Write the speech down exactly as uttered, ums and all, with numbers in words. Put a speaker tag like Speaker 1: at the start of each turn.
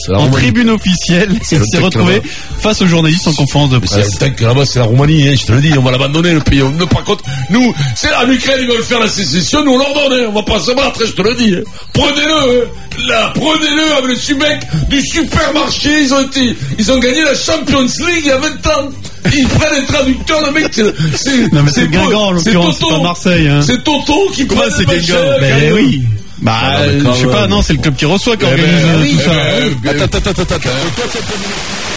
Speaker 1: en tribune officielle. Il s'est retrouvé face aux journalistes en conférence de presse.
Speaker 2: C'est que là-bas, c'est la Roumanie, hein, je te le dis, on va l'abandonner le pays. On ne par contre, nous, c'est en Ukraine, ils veulent faire la sécession, nous on leur donne, hein, on va pas se battre, je te le dis. Hein. Prenez-le, hein. Là, prenez-le avec le Subec du supermarché, ils ont été, ils ont gagné la Champions League il y a vingt ans. Ils prennent les traducteurs, le mec, c'est, c'est,
Speaker 1: non, mais c'est, c'est Guingamp, en l'occurrence, c'est pas Marseille, hein.
Speaker 2: C'est Toto qui prend
Speaker 1: c'est Guingamp. Ben oui. Bah, ah, je sais pas, non, c'est le club qui reçoit qui organise tout ça.
Speaker 2: Attends, attends, attends, attends.